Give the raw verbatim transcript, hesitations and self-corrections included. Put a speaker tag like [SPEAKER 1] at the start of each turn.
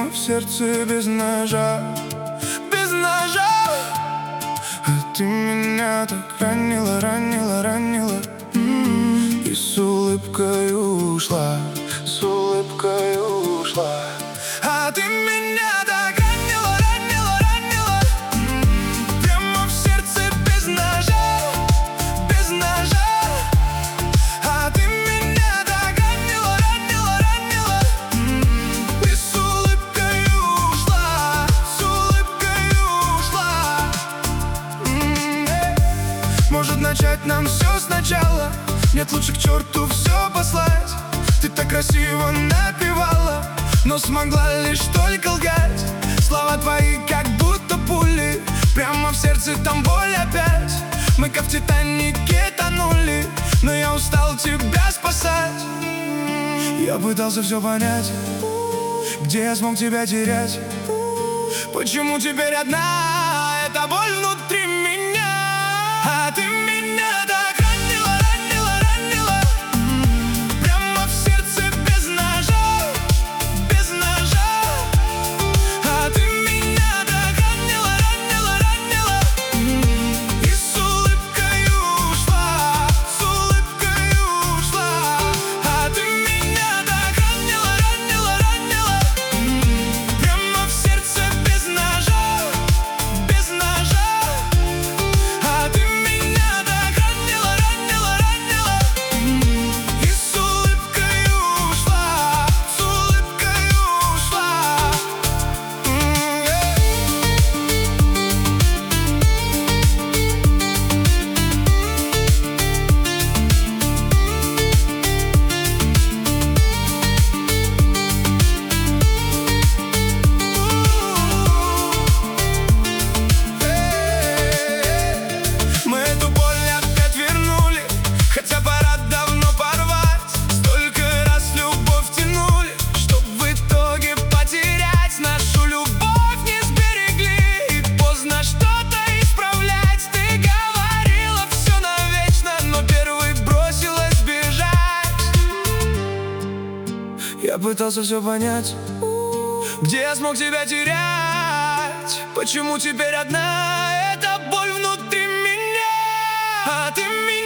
[SPEAKER 1] в сердце без ножа, без ножа. А ты меня так ранила, ранила, ранила, м-м, и с улыбкой ушла, с улыбкой ушла. А ты меня так ранила, ранила, ранила, м-м, прямо в сердце без ножа, без ножа. А ты меня так ранила, ранила, ранила, м-м, и с улыбкой ушла, с улыбкой ушла. М-м-э. Может начать нам все сначала? Нет, лучше к черту все послать. Ты так красиво напевала, но смогла лишь только лгать. Слова твои как будто пули, прямо в сердце там боль опять. Мы как в Титанике тонули, но я устал тебя спасать. Я пытался все понять, где я смог тебя терять. Почему теперь одна эта боль внутри меня? А ты меня так ранила, ранила, ранила, м-м, прямо в сердце без ножа, без ножа. А ты меня так ранила, ранила, ранила, м-м, и с улыбкой ушла, с улыбкой ушла. А ты меня так ранила, ранила, ранила, м-м, прямо в сердце без ножа, без ножа. А ты меня так ранила, ранила, ранила, м-м, и с улыбкой ушла, с улыбкой ушла. М-м-э. Мы эту боль опять вернули, хотя пора давно порвать. Столько раз любовь тянули, чтоб в итоге потерять. Нашу любовь не сберегли, и поздно что-то исправлять. Ты говорила все навечно, но первой бросилась бежать. Я пытался все понять, где я смог тебя терять. Почему теперь одна эта боль внутри меня? А ты меня